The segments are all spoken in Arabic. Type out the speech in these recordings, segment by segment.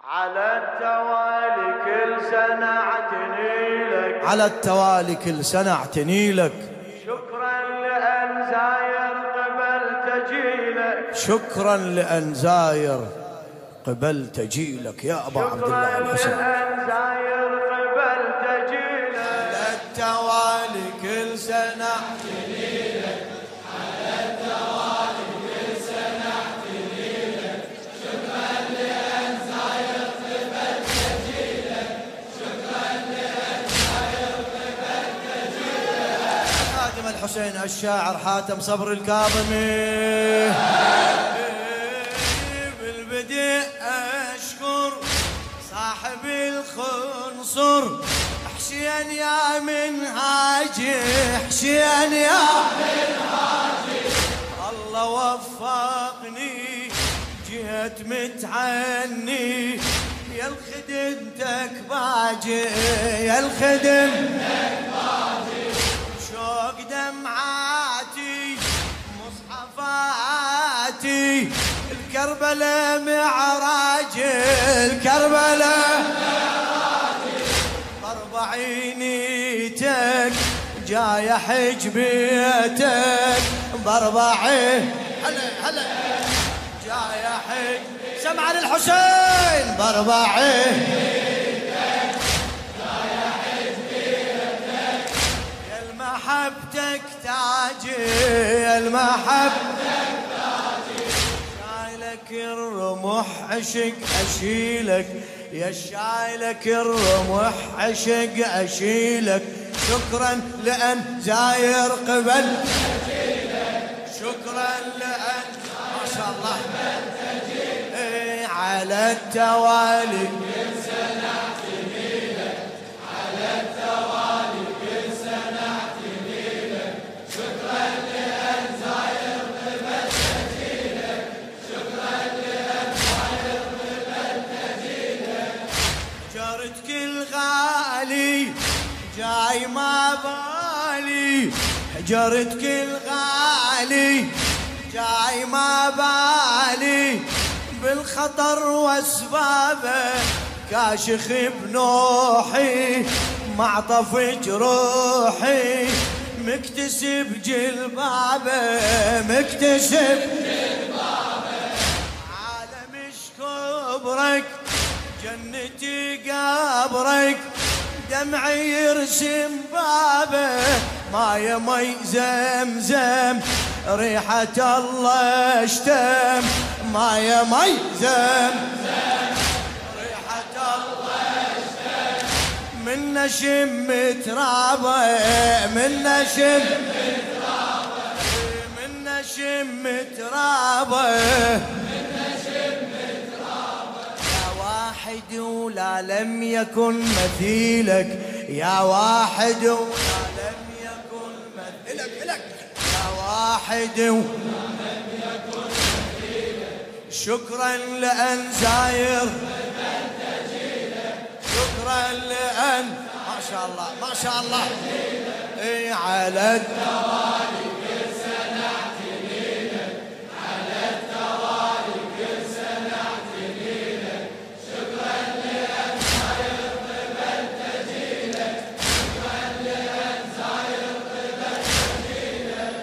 على التوالي كل سنة اعتني لك، على التوالي كل سنة اعتني لك. شكرا لأن زاير قبلت أجيلك، شكرا لأن زاير قبلت أجيلك يا أبا عبد الله الحسين. شكرا لأن زاير قبلت أجيلك، على التوالي كل سنة اعتني لك، على التوالي كل سنة اعتني لك. شكرا لأن زاير قبلت أجيلك، شكرا لأن زاير قبلت أجيلك. خادم الحسين الشاعر حاتم صبر الكاظمي. بالبدء أشكر صاحب الخنصر حسين يا منهاجي، حسين يا منهاجي. الله وفقني جيت متعني، يا الخدمتك باجي، يا الخدمتك باجي. شوق دمعاتي مصحفاتي، الكربلاء معراجي، الكربلاء معراجي. ضرب عينيتك جاي حج بيتك، ضرب عين هلا هلا جاي حج سمع للحسين، ضرب عينيتك جاي حج بيتك، يا المحبتك تاجي، يا المحبتك تاجي. شايلك الرمح عشق أشيلك، يا شايلك الرمح عشق أشيلك. شكرا لأن زاير قبل أجيلك، شكرا لأن ما شاء الله على التوالي كل سنة اعتني لك، على التوالي كل سنة اعتني لك. شكرا لأن زاير قبلت أجيلك، شكرا لأن زاير قبلت أجيلك. جارتك الغالي جاي ما بالي، جارتك الغالي جاي ما بالي. بالخطر واسبابه كاشخ بنوحي، معطف جروحي مكتسب جلبابه، مكتسب جلبابه. عالمش كبرك جنتي قبرك، دمعي يرسم بابه. ما يا مي زمزم ريحة الله اشتم، ما يا مي زمزم ريحة الله اشتم. من نشم ترابه، من نشم ترابه، من نشم ترابه، يا واحد ولا لم يكن مثيلك، يا واحد ولا لم يكن مثيلك، يا واحد ولا لم يكن مثيلك. شكرا لأن زاير شكرا لأن ما شاء الله ما شاء الله على التوالي كل سنة اعتني لك، على التوالي كل سنة اعتني لك. شكرا لأن زاير قبلت أجيلك، شكرا لأن زاير قبلت أجيلك.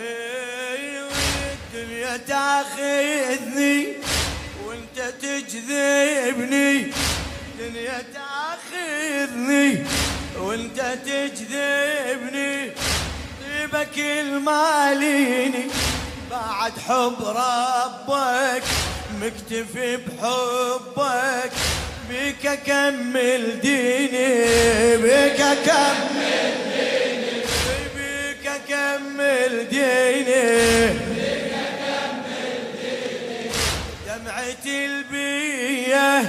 الدنيا تاخذني وانت تجذبني، الدنيا تاخذني وانت تجذبني. طيبك الماليني بعد حب ربك، مكتفي بحبك. بيك اكمل ديني، بيك اكمل ديني، بيك اكمل ديني، بيك اكمل ديني. دمعة البيه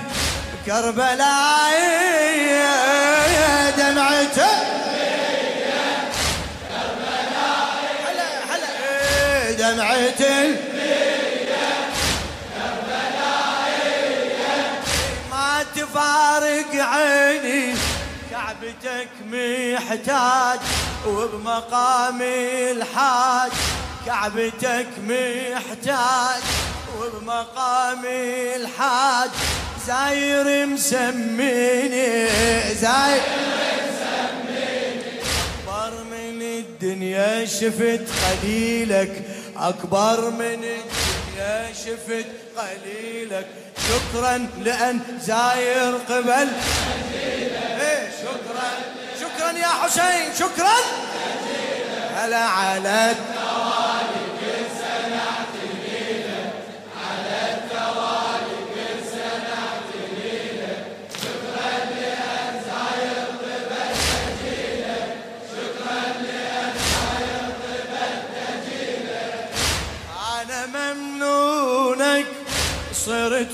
كربلائية، دمعة البيه كربلائية، هلا هلا دمعة البيه كربلائية. ما تفارق عيني كعبتك محتاج، وبمقام الحاج كعبتك محتاج، وبمقام الحاج زاير مسميني زاير أكبر من الدنيا شفت قليلك أكبر من الدنيا شفت قليلك شكرا لأن زاير قبل إيه شكرا يا حسين شكرا هلا على التوالي كل سنة اعتنيلك على التوالي كل سنة اعتنيلك شكرا لأن زاير قبل تجيلك شكرا لأن زاير قبل تجيلك أنا ممنونك صرت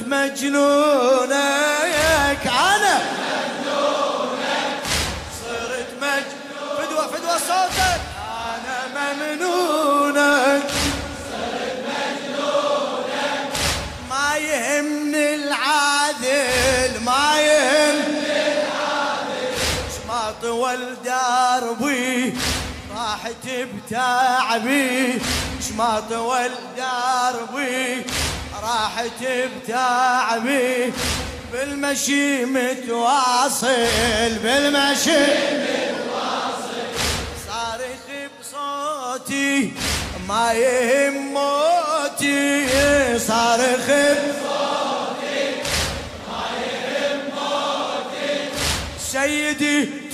مجنونك أنا ممنونك صرت فدوة صوتك أنا ممنونك صرت مجنونك ما يهمني العادل ما يهمني العادل ما طول دربي راحت بتعبي ما طول دربي راحت بتعبي بالمشي متواصل بالمشي متواصل صارخ بصوتي ما يهم موتي صارخ بصوتي ما يهم موتي سيدي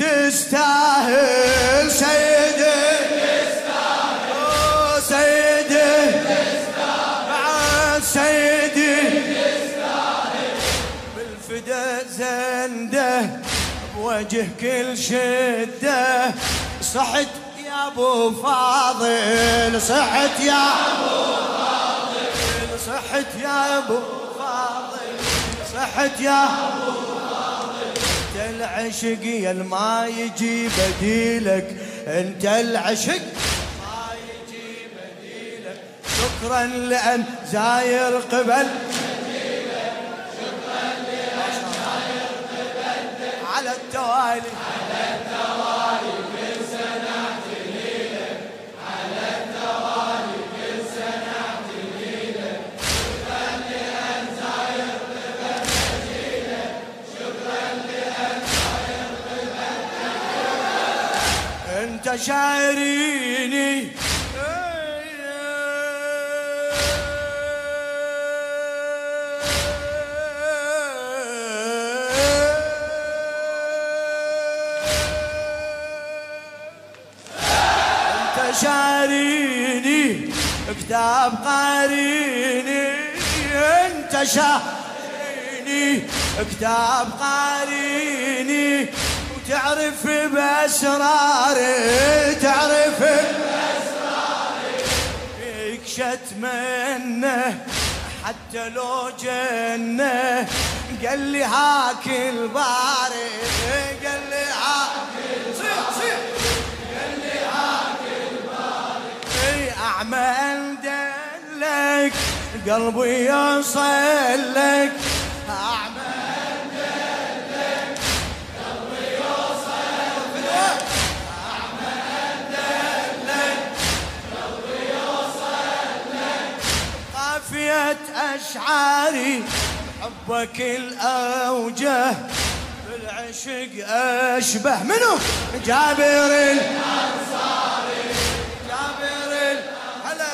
تستاهل سيدي تستاهل سيدي تستاهل بعد سيدي تستاهل بالفدا زنده بوجه كل شده صحت يا ابو فاضل صحت يا ابو فاضل صحت يا ابو فاضل صحت يا ابو فاضل انت العشق يا ما يجي بديلك انت العشق ما يجي بديلك شكرا لان زاير قبل شكرا لأن زاير قبل على التوالي على التوالي كل سنة اعتنيلك على التوالي كل سنة اعتنيلك شكرا لأن زاير قبل تجيلك شكرا لأن زاير قبل تجيلك انت شاعريني انت شاعريني كتاب قاريني انت شاعريني كتاب قاريني وتعرف بأسراري تعرف بأسراري فيك شتمنه حتى لو جنه قال لي هاك الباري قال لي هاك صيح قال لي هاك الباري أعمى أندلك قلبي يوصل لك أعمى أندلك قلبي يوصل لك أعمى أندلك قلبي يوصل لك قافية أشعاري حبك الأوجه بالعشق أشبه منو جابر الأنصاري جابر هلا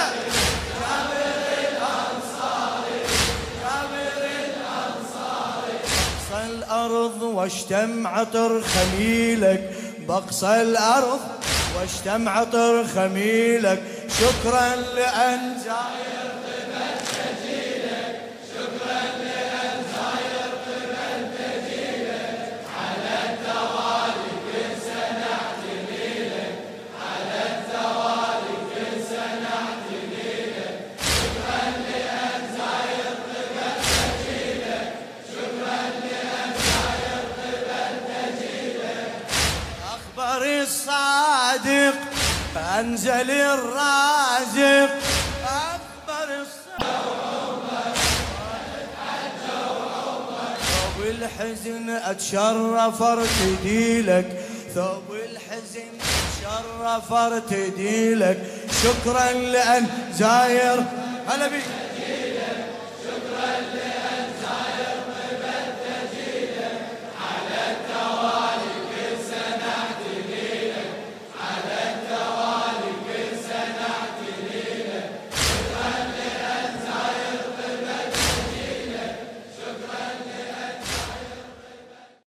جابر الأنصاري جابر الأنصاري بقصى الأرض واشتم عطر خميلك بقصى الأرض واشتم عطر خميلك شكرا لأن زاير قبل تجيلك شكرا لأن زاير قبل تجيلك على التوالي كل سنة اعتنيلك على التوالي كل سنة اعتنيلك شكرا لأن زاير قبل تجيلك شكرا لأن زاير قبل تجيلك أخبر الصادق أنزل الرازق أخبر الصادق ثوب الحزن أتشرف ارتديلك ثوب الحزن أتشرف ارتديلك شكرا لأن زاير هلا بيك